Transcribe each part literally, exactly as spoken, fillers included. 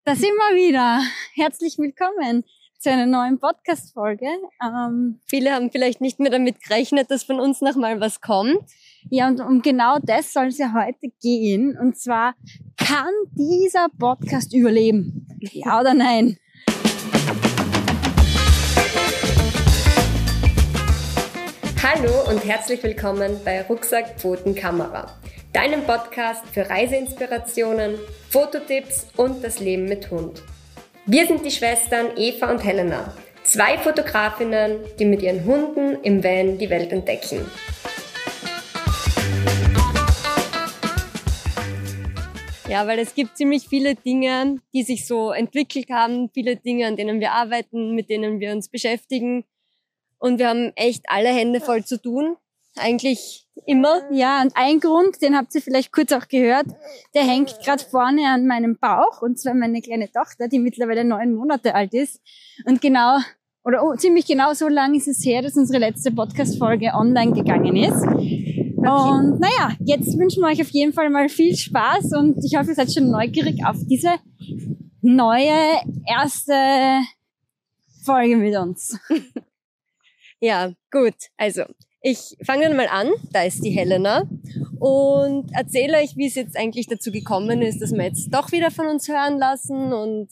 Da sind wir wieder. Herzlich willkommen zu einer neuen Podcast-Folge. Ähm, Viele haben vielleicht nicht mehr damit gerechnet, dass von uns noch mal was kommt. Ja, und um genau das soll es ja heute gehen. Und zwar, kann dieser Podcast überleben? Ja oder nein? Hallo und herzlich willkommen bei Rucksack, Pfoten, Kamera, deinem Podcast für Reiseinspirationen, Fototipps und das Leben mit Hund. Wir sind die Schwestern Eva und Helena, zwei Fotografinnen, die mit ihren Hunden im Van die Welt entdecken. Ja, weil es gibt ziemlich viele Dinge, die sich so entwickelt haben, viele Dinge, an denen wir arbeiten, mit denen wir uns beschäftigen. Und wir haben echt alle Hände voll zu tun, eigentlich immer. Ja, und ein Grund, den habt ihr vielleicht kurz auch gehört, der hängt gerade vorne an meinem Bauch, und zwar meine kleine Tochter, die mittlerweile neun Monate alt ist. Und genau, oder oh, ziemlich genau so lang ist es her, dass unsere letzte Podcast-Folge online gegangen ist. Okay. Und naja, jetzt wünschen wir euch auf jeden Fall mal viel Spaß und ich hoffe, ihr seid schon neugierig auf diese neue, erste Folge mit uns. Ja, gut. Also, ich fange dann mal an. Da ist die Helena und erzähle euch, wie es jetzt eigentlich dazu gekommen ist, dass wir jetzt doch wieder von uns hören lassen. Und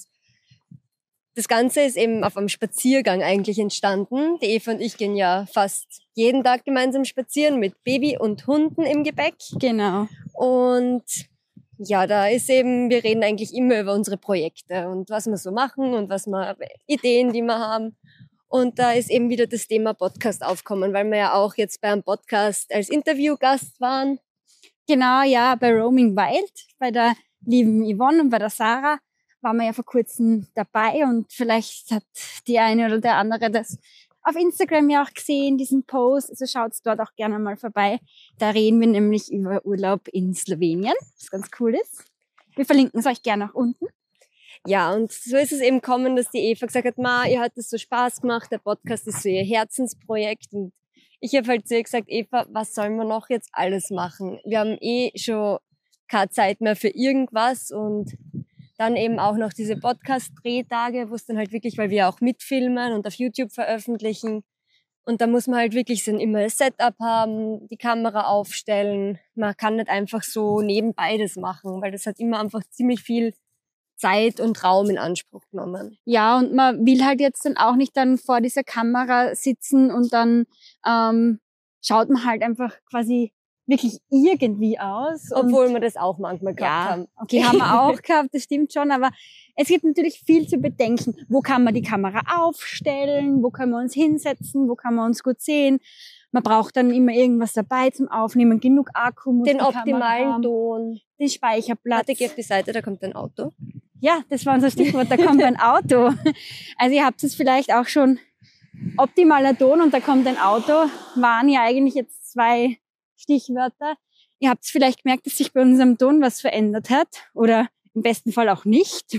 das Ganze ist eben auf einem Spaziergang eigentlich entstanden. Die Eva und ich gehen ja fast jeden Tag gemeinsam spazieren mit Baby und Hunden im Gepäck. Genau. Und ja, da ist eben, wir reden eigentlich immer über unsere Projekte und was wir so machen und was wir, Ideen, die wir haben. Und da ist eben wieder das Thema Podcast aufgekommen, weil wir ja auch jetzt beim Podcast als Interviewgast waren. Genau, ja, bei Roaming Wild, bei der lieben Yvonne und bei der Sarah waren wir ja vor kurzem dabei und vielleicht hat die eine oder der andere das auf Instagram ja auch gesehen, diesen Post, also schaut's dort auch gerne mal vorbei. Da reden wir nämlich über Urlaub in Slowenien, was ganz cool ist. Wir verlinken es euch gerne auch unten. Ja, und so ist es eben gekommen, dass die Eva gesagt hat, Ma, ihr hat es so Spaß gemacht, der Podcast ist so ihr Herzensprojekt. Und ich habe halt zu ihr gesagt, Eva, was sollen wir noch jetzt alles machen? Wir haben eh schon keine Zeit mehr für irgendwas und dann eben auch noch diese Podcast-Drehtage, wo es dann halt wirklich, weil wir auch mitfilmen und auf YouTube veröffentlichen. Und da muss man halt wirklich so ein immer ein Setup haben, die Kamera aufstellen. Man kann nicht einfach so nebenbei das machen, weil das hat immer einfach ziemlich viel Zeit und Raum in Anspruch genommen. Ja, und man will halt jetzt dann auch nicht dann vor dieser Kamera sitzen und dann ähm, schaut man halt einfach quasi wirklich irgendwie aus. Obwohl wir das auch manchmal gehabt ja, haben. Okay, haben wir auch gehabt, das stimmt schon, aber es gibt natürlich viel zu bedenken. Wo kann man die Kamera aufstellen? Wo können wir uns hinsetzen? Wo kann man uns gut sehen? Man braucht dann immer irgendwas dabei zum Aufnehmen, genug Akku muss den die optimalen haben, Ton, den Speicherplatz. Warte, geh auf die Seite, da kommt ein Auto. Ja, das war unser Stichwort, da kommt ein Auto. Also ihr habt es vielleicht auch schon, optimaler Ton und da kommt ein Auto, waren ja eigentlich jetzt zwei Stichwörter. Ihr habt es vielleicht gemerkt, dass sich bei unserem Ton was verändert hat oder im besten Fall auch nicht.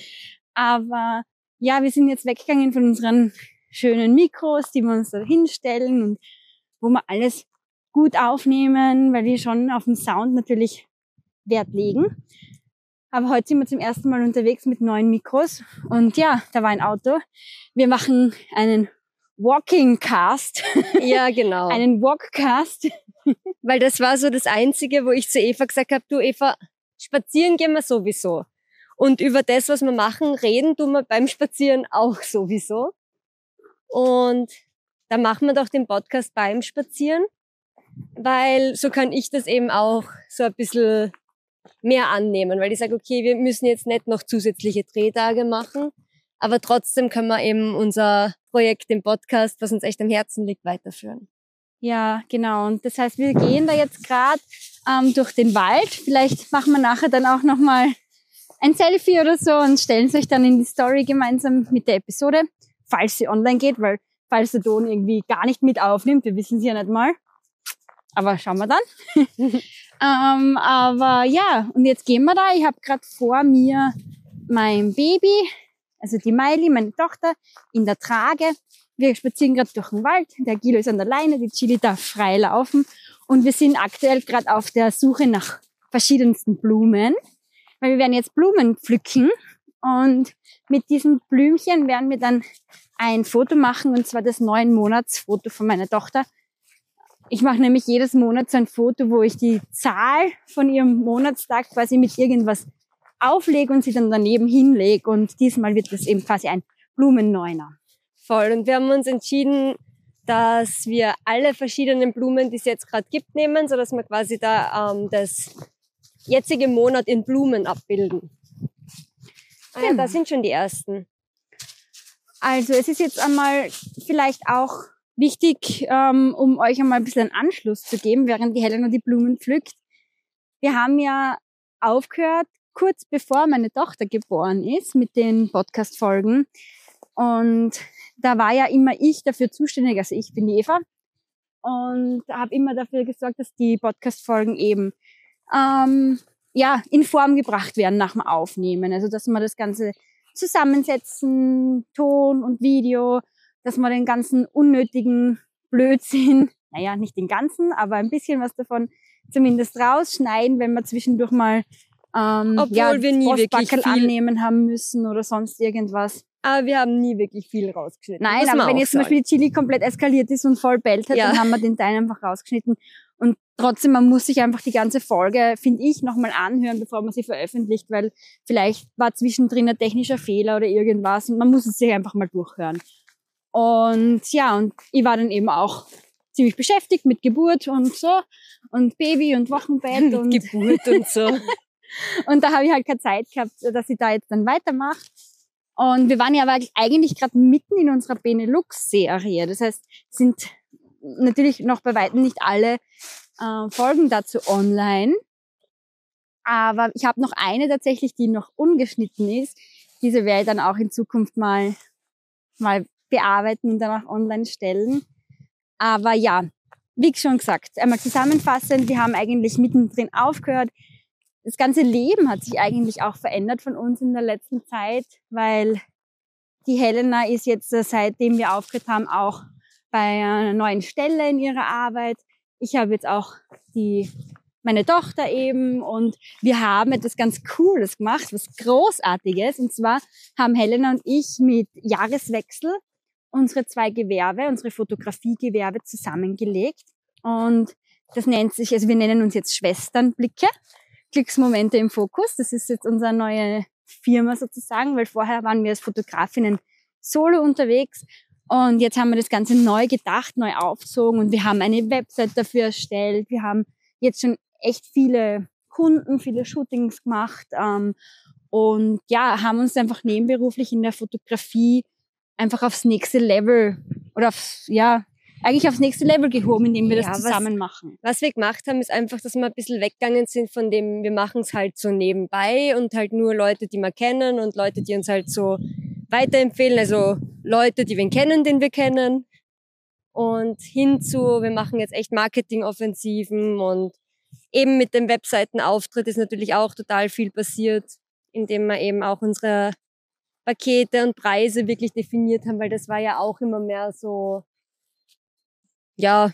Aber ja, wir sind jetzt weggegangen von unseren schönen Mikros, die wir uns da hinstellen und wo wir alles gut aufnehmen, weil wir schon auf den Sound natürlich Wert legen. Aber heute sind wir zum ersten Mal unterwegs mit neuen Mikros und ja, da war ein Auto. Wir machen einen Walking Cast. Ja, genau. Einen Walkcast. Weil das war so das Einzige, wo ich zu Eva gesagt habe, du Eva, spazieren gehen wir sowieso. Und über das, was wir machen, reden tun wir beim Spazieren auch sowieso. Und da machen wir doch den Podcast beim Spazieren, weil so kann ich das eben auch so ein bisschen mehr annehmen, weil ich sage, okay, wir müssen jetzt nicht noch zusätzliche Drehtage machen, aber trotzdem können wir eben unser Projekt, den Podcast, was uns echt am Herzen liegt, weiterführen. Ja, genau. Und das heißt, wir gehen da jetzt gerade ähm, durch den Wald. Vielleicht machen wir nachher dann auch nochmal ein Selfie oder so und stellen es euch dann in die Story gemeinsam mit der Episode, falls sie online geht, weil falls der Ton irgendwie gar nicht mit aufnimmt, wir wissen es ja nicht mal. Aber schauen wir dann. ähm, aber ja, und jetzt gehen wir da. Ich habe gerade vor mir mein Baby, also die Miley, meine Tochter, in der Trage. Wir spazieren gerade durch den Wald. Der Guido ist an der Leine, die Chili darf frei laufen. Und wir sind aktuell gerade auf der Suche nach verschiedensten Blumen, weil wir werden jetzt Blumen pflücken. Und mit diesen Blümchen werden wir dann ein Foto machen, und zwar das neun Monatsfoto von meiner Tochter. Ich mache nämlich jedes Monat so ein Foto, wo ich die Zahl von ihrem Monatstag quasi mit irgendwas auflege und sie dann daneben hinlege. Und diesmal wird das eben quasi ein Blumenneuner. Voll. Und wir haben uns entschieden, dass wir alle verschiedenen Blumen, die es jetzt gerade gibt, nehmen, sodass wir quasi da ähm, das jetzige Monat in Blumen abbilden. Ah, ja, da sind schon die ersten. Also es ist jetzt einmal vielleicht auch wichtig, ähm, um euch einmal ein bisschen einen Anschluss zu geben, während die Helena die Blumen pflückt. Wir haben ja aufgehört, kurz bevor meine Tochter geboren ist, mit den Podcast-Folgen. Und da war ja immer ich dafür zuständig, also ich bin die Eva, und habe immer dafür gesorgt, dass die Podcast-Folgen eben ähm, ja in Form gebracht werden nach dem Aufnehmen. Also dass wir das Ganze zusammensetzen, Ton und Video, dass wir den ganzen unnötigen Blödsinn, naja, nicht den ganzen, aber ein bisschen was davon zumindest rausschneiden, wenn wir zwischendurch mal ähm, Obwohl ja, wir nie wirklich viel annehmen haben müssen oder sonst irgendwas. Aber wir haben nie wirklich viel rausgeschnitten. Nein, aber wenn jetzt zum Beispiel die Chili komplett eskaliert ist und voll bellt hat, ja, dann haben wir den Teil einfach rausgeschnitten. Und trotzdem, man muss sich einfach die ganze Folge, finde ich, nochmal anhören, bevor man sie veröffentlicht, weil vielleicht war zwischendrin ein technischer Fehler oder irgendwas und man muss es sich einfach mal durchhören. Und ja, und ich war dann eben auch ziemlich beschäftigt mit Geburt und so und Baby und Wochenbett und Geburt und so. Und da habe ich halt keine Zeit gehabt, dass ich da jetzt dann weitermache. Und wir waren ja aber eigentlich gerade mitten in unserer Benelux-Serie. Das heißt, sind natürlich noch bei weitem nicht alle äh, Folgen dazu online. Aber ich habe noch eine tatsächlich, die noch ungeschnitten ist. Diese werde ich dann auch in Zukunft mal, mal bearbeiten und dann auch online stellen. Aber ja, wie schon gesagt, einmal zusammenfassend, wir haben eigentlich mittendrin aufgehört. Das ganze Leben hat sich eigentlich auch verändert von uns in der letzten Zeit, weil die Helena ist jetzt, seitdem wir aufgehört haben, auch bei einer neuen Stelle in ihrer Arbeit. Ich habe jetzt auch die, meine Tochter eben, und wir haben etwas ganz Cooles gemacht, was Großartiges. Und zwar haben Helena und ich mit Jahreswechsel unsere zwei Gewerbe, unsere Fotografiegewerbe zusammengelegt. Und das nennt sich, also wir nennen uns jetzt Schwesternblicke. Glücksmomente im Fokus. Das ist jetzt unsere neue Firma sozusagen, weil vorher waren wir als Fotografinnen solo unterwegs und jetzt haben wir das Ganze neu gedacht, neu aufgezogen und wir haben eine Website dafür erstellt. Wir haben jetzt schon echt viele Kunden, viele Shootings gemacht ähm, und ja, haben uns einfach nebenberuflich in der Fotografie einfach aufs nächste Level oder aufs, ja, eigentlich aufs nächste Level gehoben, indem wir ja, das zusammen was, machen. Was wir gemacht haben, ist einfach, dass wir ein bisschen weggegangen sind von dem, wir machen es halt so nebenbei und halt nur Leute, die wir kennen und Leute, die uns halt so weiterempfehlen, also Leute, die wir kennen, den wir kennen, und hinzu, wir machen jetzt echt Marketingoffensiven und eben mit dem Webseitenauftritt ist natürlich auch total viel passiert, indem wir eben auch unsere Pakete und Preise wirklich definiert haben, weil das war ja auch immer mehr so, ja,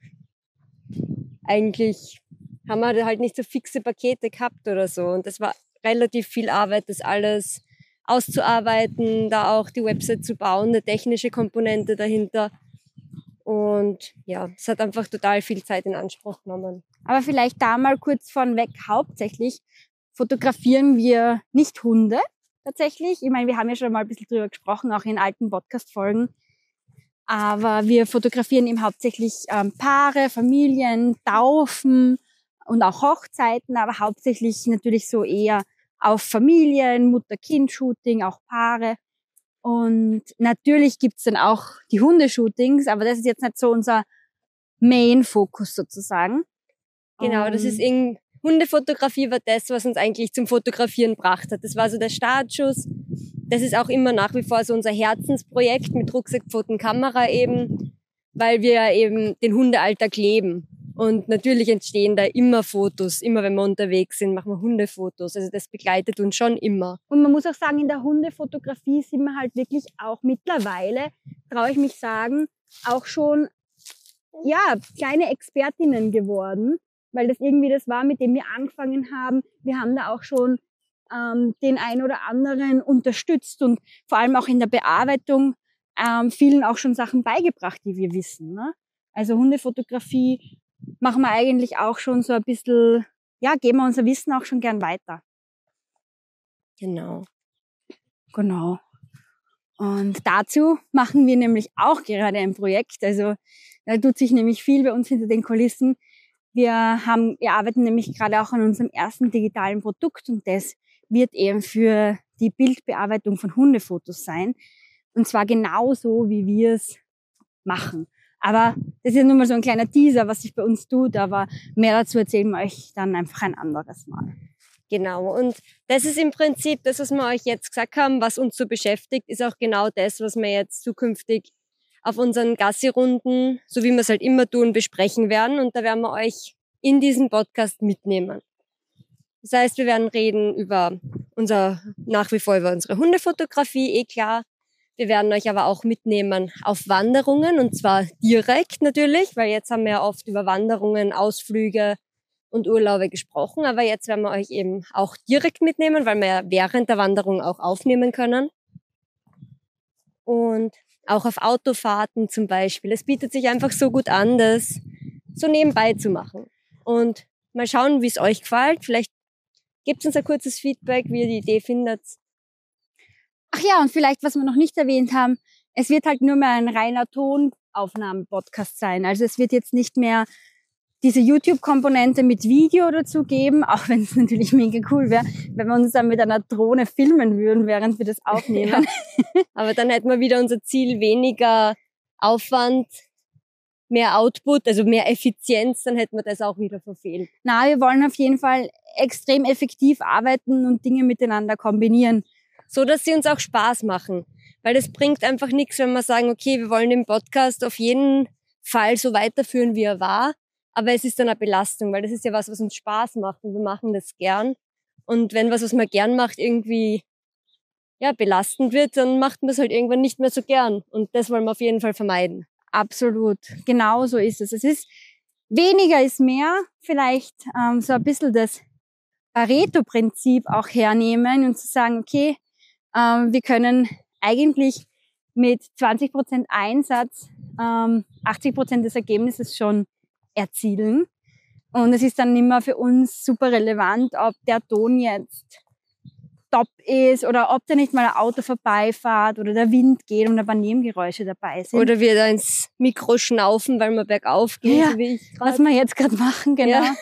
eigentlich haben wir halt nicht so fixe Pakete gehabt oder so. Und das war relativ viel Arbeit, das alles auszuarbeiten, da auch die Website zu bauen, eine technische Komponente dahinter. Und ja, es hat einfach total viel Zeit in Anspruch genommen. Aber vielleicht da mal kurz von weg, hauptsächlich fotografieren wir nicht Hunde tatsächlich. Ich meine, wir haben ja schon mal ein bisschen drüber gesprochen, auch in alten Podcast-Folgen. Aber wir fotografieren eben hauptsächlich ähm, Paare, Familien, Taufen und auch Hochzeiten, aber hauptsächlich natürlich so eher auf Familien, Mutter-Kind-Shooting, auch Paare. Und natürlich gibt's dann auch die Hundeshootings, aber das ist jetzt nicht so unser Main-Fokus sozusagen. Genau, das ist irgendwie, Hundefotografie war das, was uns eigentlich zum Fotografieren gebracht hat. Das war so der Startschuss. Das ist auch immer nach wie vor so unser Herzensprojekt mit Rucksack, Pfoten, Kamera eben, weil wir ja eben den Hundealltag leben. Und natürlich entstehen da immer Fotos. Immer wenn wir unterwegs sind, machen wir Hundefotos. Also das begleitet uns schon immer. Und man muss auch sagen, in der Hundefotografie sind wir halt wirklich auch mittlerweile, traue ich mich sagen, auch schon ja kleine Expertinnen geworden, weil das irgendwie das war, mit dem wir angefangen haben. Wir haben da auch schon ähm, den ein oder anderen unterstützt und vor allem auch in der Bearbeitung ähm, vielen auch schon Sachen beigebracht, die wir wissen. Ne? Also Hundefotografie machen wir eigentlich auch schon so ein bisschen, ja, geben wir unser Wissen auch schon gern weiter. Genau. Genau. Und dazu machen wir nämlich auch gerade ein Projekt. Also da tut sich nämlich viel bei uns hinter den Kulissen. Wir haben, wir arbeiten nämlich gerade auch an unserem ersten digitalen Produkt und das wird eben für die Bildbearbeitung von Hundefotos sein. Und zwar genauso, wie wir es machen. Aber das ist ja nur mal so ein kleiner Teaser, was sich bei uns tut, aber mehr dazu erzählen wir euch dann einfach ein anderes Mal. Genau, und das ist im Prinzip das, was wir euch jetzt gesagt haben, was uns so beschäftigt, ist auch genau das, was wir jetzt zukünftig auf unseren Gassi-Runden, so wie wir es halt immer tun, besprechen werden. Und da werden wir euch in diesen Podcast mitnehmen. Das heißt, wir werden reden über unser, nach wie vor über unsere Hundefotografie, eh klar. Wir werden euch aber auch mitnehmen auf Wanderungen, und zwar direkt natürlich, weil jetzt haben wir ja oft über Wanderungen, Ausflüge und Urlaube gesprochen, aber jetzt werden wir euch eben auch direkt mitnehmen, weil wir ja während der Wanderung auch aufnehmen können. Und auch auf Autofahrten zum Beispiel. Es bietet sich einfach so gut an, das so nebenbei zu machen. Und mal schauen, wie es euch gefällt. Vielleicht gebt uns ein kurzes Feedback, wie ihr die Idee findet. Ach ja, und vielleicht, was wir noch nicht erwähnt haben, es wird halt nur mehr ein reiner Tonaufnahmen-Podcast sein. Also es wird jetzt nicht mehr diese YouTube-Komponente mit Video dazu geben, auch wenn es natürlich mega cool wäre, wenn wir uns dann mit einer Drohne filmen würden, während wir das aufnehmen. Ja. Aber dann hätten wir wieder unser Ziel, weniger Aufwand, mehr Output, also mehr Effizienz, dann hätten wir das auch wieder verfehlt. Na, wir wollen auf jeden Fall extrem effektiv arbeiten und Dinge miteinander kombinieren. So, dass sie uns auch Spaß machen. Weil das bringt einfach nichts, wenn wir sagen, okay, wir wollen den Podcast auf jeden Fall so weiterführen, wie er war. Aber es ist dann eine Belastung, weil das ist ja was, was uns Spaß macht und wir machen das gern. Und wenn was, was man gern macht, irgendwie ja belastend wird, dann macht man es halt irgendwann nicht mehr so gern. Und das wollen wir auf jeden Fall vermeiden. Absolut, genau so ist es. Es ist weniger ist mehr, vielleicht ähm, so ein bisschen das Pareto-Prinzip auch hernehmen und zu sagen, okay, ähm, wir können eigentlich mit zwanzig Prozent Einsatz ähm, achtzig Prozent des Ergebnisses schon erzielen. Und es ist dann immer für uns super relevant, ob der Ton jetzt top ist oder ob da nicht mal ein Auto vorbeifährt oder der Wind geht und ein paar Nebengeräusche dabei sind. Oder wir da ins Mikro schnaufen, weil wir bergauf gehen, ja, so wie ich grad. Was wir jetzt gerade machen, genau. Ja.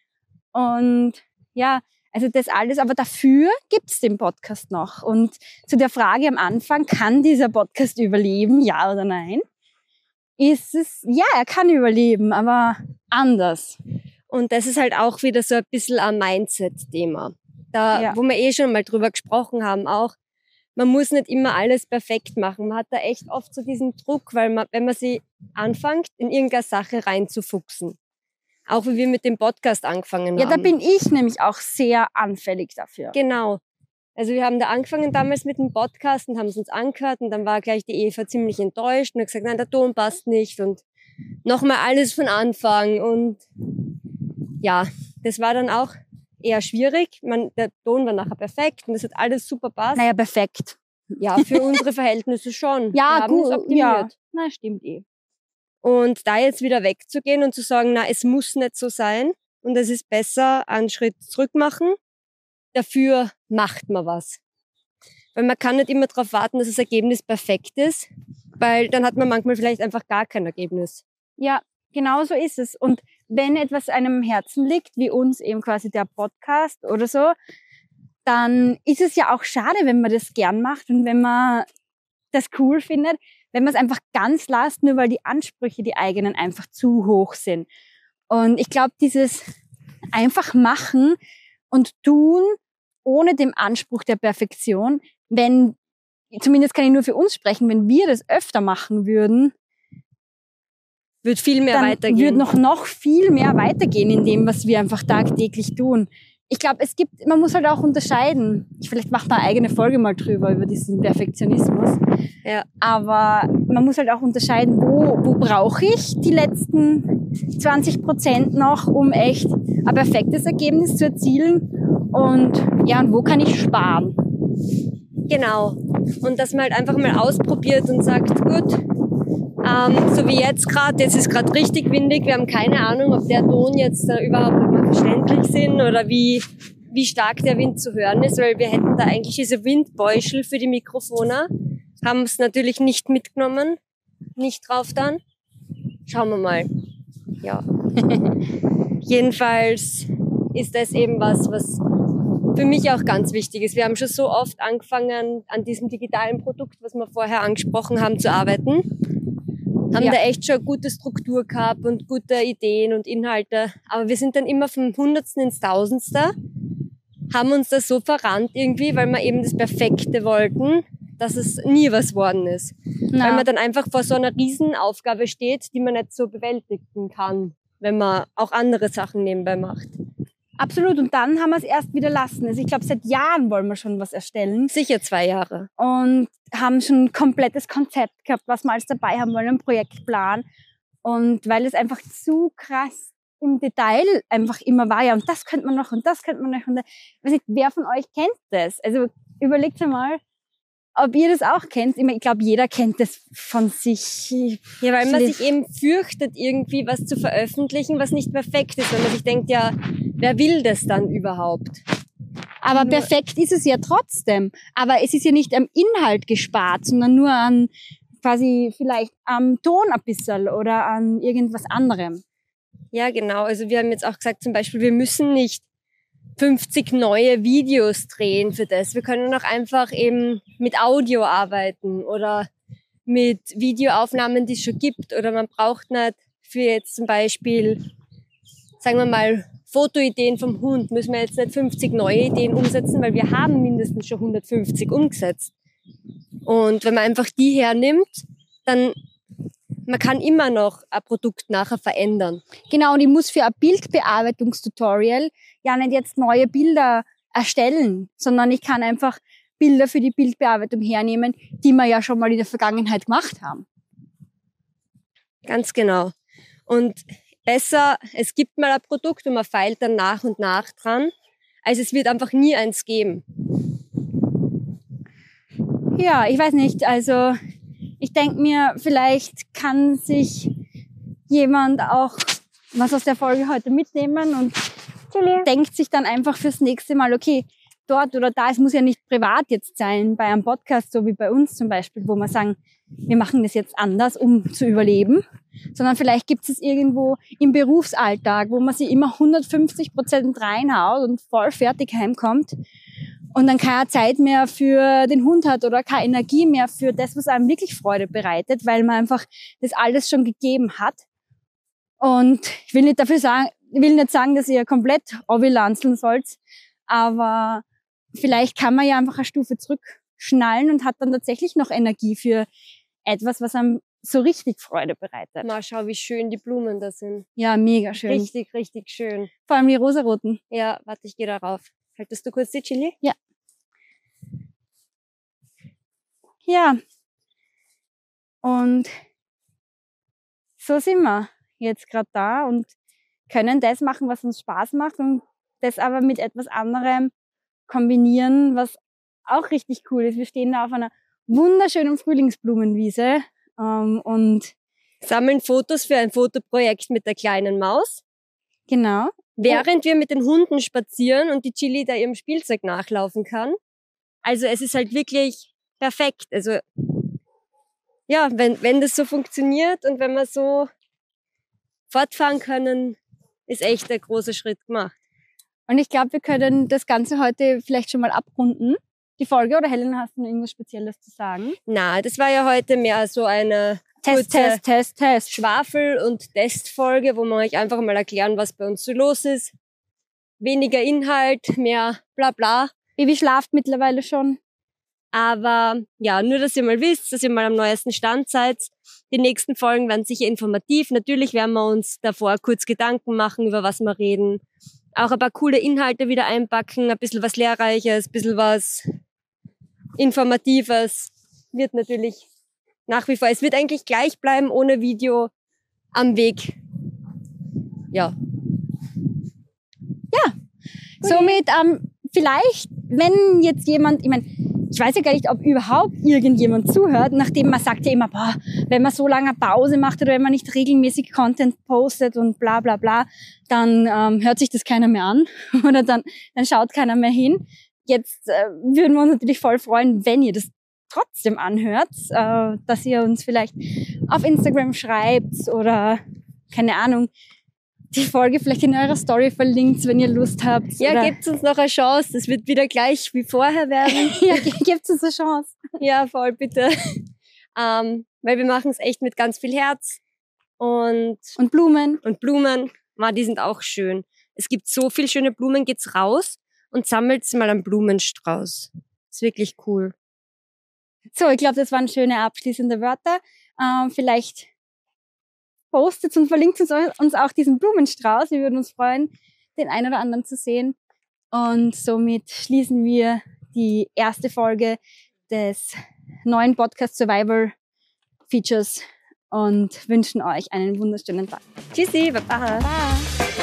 Und ja, also das alles, aber dafür gibt's den Podcast noch. Und zu der Frage am Anfang, kann dieser Podcast überleben, ja oder nein? Ist es, ja, er kann überleben, aber anders. Und das ist halt auch wieder so ein bisschen ein Mindset-Thema. Da, Ja. wo wir eh schon mal drüber gesprochen haben, auch, man muss nicht immer alles perfekt machen. Man hat da echt oft so diesen Druck, weil man, wenn man sich anfängt, in irgendeine Sache reinzufuchsen. Auch wie wir mit dem Podcast angefangen Ja, haben. da bin ich nämlich auch sehr anfällig dafür. Genau. Also wir haben da angefangen damals mit dem Podcast und haben es uns angehört und dann war gleich die Eva ziemlich enttäuscht und hat gesagt, nein, der Ton passt nicht und nochmal alles von Anfang und ja, das war dann auch eher schwierig. Man, der Ton war nachher perfekt und es hat alles super passt. Naja, perfekt. Ja, für unsere Verhältnisse schon. Ja, wir haben es gut, optimiert. ja. Na, stimmt eh. Und da jetzt wieder wegzugehen und zu sagen, na, es muss nicht so sein und es ist besser, einen Schritt zurück machen. Dafür macht man was. Weil man kann nicht immer darauf warten, dass das Ergebnis perfekt ist, weil dann hat man manchmal vielleicht einfach gar kein Ergebnis. Ja, genau so ist es. Und wenn etwas einem am Herzen liegt, wie uns eben quasi der Podcast oder so, dann ist es ja auch schade, wenn man das gern macht und wenn man das cool findet, wenn man es einfach ganz lässt, nur weil die Ansprüche, die eigenen, einfach zu hoch sind. Und ich glaube, dieses einfach machen und tun, ohne dem Anspruch der Perfektion, wenn, zumindest kann ich nur für uns sprechen, wenn wir das öfter machen würden, Wird viel mehr dann weitergehen. wird noch, noch viel mehr weitergehen in dem, was wir einfach tagtäglich tun. Ich glaube, es gibt, man muss halt auch unterscheiden. Ich, vielleicht macht man eine eigene Folge mal drüber, über diesen Perfektionismus. Ja. Aber man muss halt auch unterscheiden, wo, wo brauche ich die letzten zwanzig Prozent noch, um echt ein perfektes Ergebnis zu erzielen Und ja, und wo kann ich sparen? Genau. Und dass man halt einfach mal ausprobiert und sagt, gut, ähm, so wie jetzt gerade, jetzt ist gerade richtig windig, wir haben keine Ahnung, ob der Ton jetzt äh, überhaupt mal verständlich sind oder wie, wie stark der Wind zu hören ist, weil wir hätten da eigentlich diese Windbeuschel für die Mikrofone, haben es natürlich nicht mitgenommen, nicht drauf dann. Schauen wir mal. Ja. Jedenfalls ist das eben was, was für mich auch ganz wichtig ist. Wir haben schon so oft angefangen, an diesem digitalen Produkt, was wir vorher angesprochen haben, zu arbeiten. Haben ja. da echt schon eine gute Struktur gehabt und gute Ideen und Inhalte. Aber wir sind dann immer vom Hundertsten ins Tausendste, haben uns das so verrannt irgendwie, weil wir eben das Perfekte wollten, dass es nie was worden ist. Na. Weil man dann einfach vor so einer Riesenaufgabe steht, die man nicht so bewältigen kann, wenn man auch andere Sachen nebenbei macht. Absolut. Und dann haben wir es erst wieder lassen. Also ich glaube, seit Jahren wollen wir schon was erstellen. Sicher zwei Jahre. Und haben schon ein komplettes Konzept gehabt, was wir alles dabei haben wollen, einen Projektplan. Und weil es einfach zu krass im Detail einfach immer war, ja, und das könnte man noch und das könnte man noch. Und ich weiß nicht, wer von euch kennt das? Also überlegt einmal, ob ihr das auch kennt. Ich glaube, jeder kennt das von sich. Ja, weil man sich eben fürchtet, irgendwie was zu veröffentlichen, was nicht perfekt ist. Wenn man sich denkt, ja, wer will das dann überhaupt? Aber nur perfekt ist es ja trotzdem. Aber es ist ja nicht am Inhalt gespart, sondern nur an quasi vielleicht am Ton ein bisschen oder an irgendwas anderem. Ja, genau. Also wir haben jetzt auch gesagt, zum Beispiel, wir müssen nicht fünfzig neue Videos drehen für das. Wir können auch einfach eben mit Audio arbeiten oder mit Videoaufnahmen, die es schon gibt. Oder man braucht nicht für jetzt zum Beispiel, sagen wir mal, Fotoideen vom Hund, müssen wir jetzt nicht fünfzig neue Ideen umsetzen, weil wir haben mindestens schon hundertfünfzig umgesetzt. Und wenn man einfach die hernimmt, dann man kann immer noch ein Produkt nachher verändern. Genau, und ich muss für ein Bildbearbeitungstutorial ja nicht jetzt neue Bilder erstellen, sondern ich kann einfach Bilder für die Bildbearbeitung hernehmen, die wir ja schon mal in der Vergangenheit gemacht haben. Ganz genau. Und besser, es gibt mal ein Produkt und man feilt dann nach und nach dran, als es wird einfach nie eins geben. Ja, ich weiß nicht, also ich denke mir, vielleicht kann sich jemand auch was aus der Folge heute mitnehmen und denkt sich dann einfach fürs nächste Mal, okay, dort oder da, es muss ja nicht privat jetzt sein, bei einem Podcast, so wie bei uns zum Beispiel, wo wir sagen, wir machen das jetzt anders, um zu überleben, sondern vielleicht gibt es irgendwo im Berufsalltag, wo man sich immer hundertfünfzig Prozent reinhaut und voll fertig heimkommt und dann keine Zeit mehr für den Hund hat oder keine Energie mehr für das, was einem wirklich Freude bereitet, weil man einfach das alles schon gegeben hat. Und ich will nicht dafür sagen, ich will nicht sagen, dass ihr komplett ovilanzeln sollt, aber vielleicht kann man ja einfach eine Stufe zurückschnallen und hat dann tatsächlich noch Energie für etwas, was einem so richtig Freude bereitet. Mal schau, wie schön die Blumen da sind. Ja, mega schön. Richtig, richtig schön. Vor allem die rosaroten. Ja, warte, ich gehe da rauf. Haltest du kurz die Chili? Ja. Ja. Und so sind wir jetzt gerade da und können das machen, was uns Spaß macht und das aber mit etwas anderem kombinieren, was auch richtig cool ist. Wir stehen da auf einer wunderschönen Frühlingsblumenwiese ähm, und sammeln Fotos für ein Fotoprojekt mit der kleinen Maus. Genau. Während wir mit den Hunden spazieren und die Chili da ihrem Spielzeug nachlaufen kann. Also es ist halt wirklich perfekt. Also ja, wenn, wenn das so funktioniert und wenn wir so fortfahren können, ist echt ein großer Schritt gemacht. Und ich glaube, wir können das Ganze heute vielleicht schon mal abrunden, die Folge. Oder Helen, hast du noch irgendwas Spezielles zu sagen? Na, das war ja heute mehr so eine Test, Test, Test, Test. Schwafel- und Testfolge, wo wir euch einfach mal erklären, was bei uns so los ist. Weniger Inhalt, mehr bla bla. Baby schlaft mittlerweile schon. Aber ja, nur, dass ihr mal wisst, dass ihr mal am neuesten Stand seid. Die nächsten Folgen werden sicher informativ. Natürlich werden wir uns davor kurz Gedanken machen, über was wir reden. Auch ein paar coole Inhalte wieder einpacken, ein bisschen was Lehrreiches, ein bisschen was Informatives. Wird natürlich nach wie vor, es wird eigentlich gleich bleiben, ohne Video am Weg. Ja. Ja, somit ähm, vielleicht, wenn jetzt jemand, ich meine, ich weiß ja gar nicht, ob überhaupt irgendjemand zuhört, nachdem man sagt ja immer, boah, wenn man so lange Pause macht oder wenn man nicht regelmäßig Content postet und bla bla bla, dann ähm, hört sich das keiner mehr an oder dann, dann schaut keiner mehr hin. Jetzt äh, würden wir uns natürlich voll freuen, wenn ihr das trotzdem anhört, äh, dass ihr uns vielleicht auf Instagram schreibt oder, keine Ahnung, die Folge vielleicht in eurer Story verlinkt, wenn ihr Lust habt. Ja, gebt uns noch eine Chance. Das wird wieder gleich wie vorher werden. Ja, gebt uns eine Chance. Ja, voll, bitte. Ähm, weil wir machen es echt mit ganz viel Herz. Und, und Blumen. Und Blumen, ma, die sind auch schön. Es gibt so viel schöne Blumen, geht's raus und sammelt mal einen Blumenstrauß. Ist wirklich cool. So, ich glaube, das waren schöne abschließende Wörter. Ähm, vielleicht postet und verlinkt uns auch diesen Blumenstrauß. Wir würden uns freuen, den einen oder anderen zu sehen. Und somit schließen wir die erste Folge des neuen Podcast Survival Features und wünschen euch einen wunderschönen Tag. Tschüssi, baba. Baba.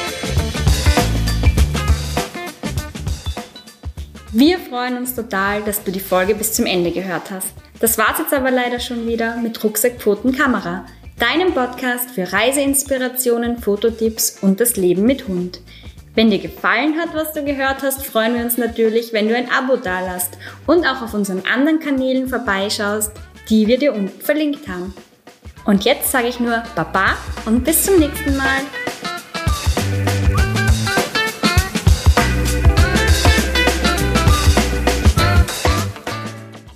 Wir freuen uns total, dass du die Folge bis zum Ende gehört hast. Das war's jetzt aber leider schon wieder mit Rucksack, Pfoten, Kamera, deinem Podcast für Reiseinspirationen, Fototipps und das Leben mit Hund. Wenn dir gefallen hat, was du gehört hast, freuen wir uns natürlich, wenn du ein Abo dalässt und auch auf unseren anderen Kanälen vorbeischaust, die wir dir unten verlinkt haben. Und jetzt sage ich nur Baba und bis zum nächsten Mal.